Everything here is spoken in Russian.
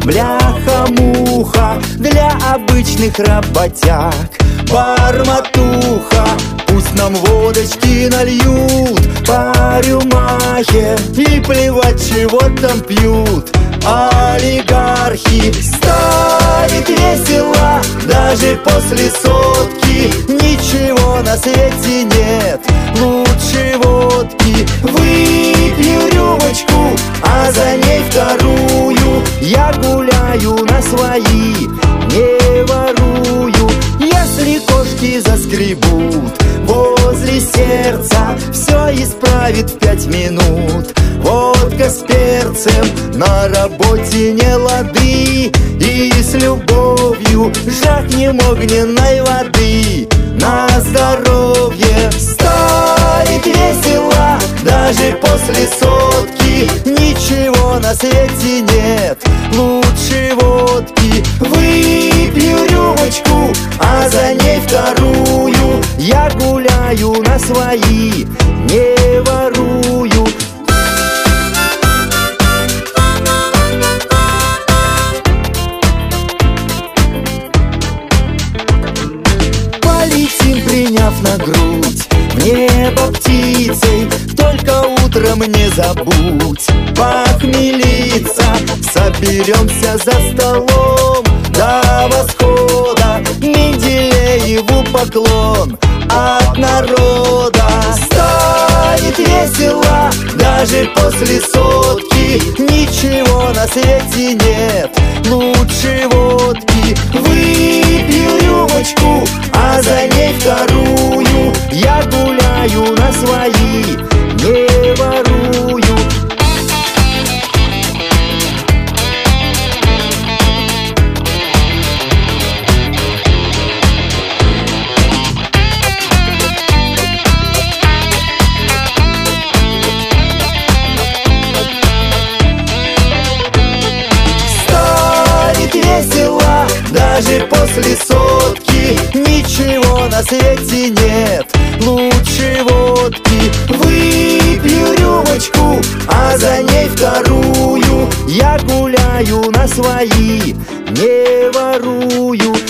бляха-муха для обычных работяг. Барматуха, пусть нам водочки нальют по рюмахе, и плевать, чего там пьют олигархи. Станет весело даже после сотки, ничего на свете нет лучше водки. Выпью рюмочку, а за ней вторую, я гуляю на свои, не ворую. Если кошки заскребут возле сердца, все исправит в 5 минут водка с перцем. На работе не лады, и с любовью жахнем огненной воды на здоровье. Станет весело даже после сотки, ничего на свете нет лучше водки. Выпью рюмочку, а за ней вторую, я гуляю на свои, не ворую. Полетим, приняв на грудь в небо птицей, только утром не забудь похмелиться. Соберемся за столом до восхода, Менделееву поклон от народа. Станет весело даже после сотки, ничего на свете нет лучше водки. Выпью рюмочку, а за ней вторую, я гуляю на свои, не ворую. Весело даже после сотки, ничего на свете нет лучше водки. Выпью рюмочку, а за ней вторую, я гуляю на свои, не ворую.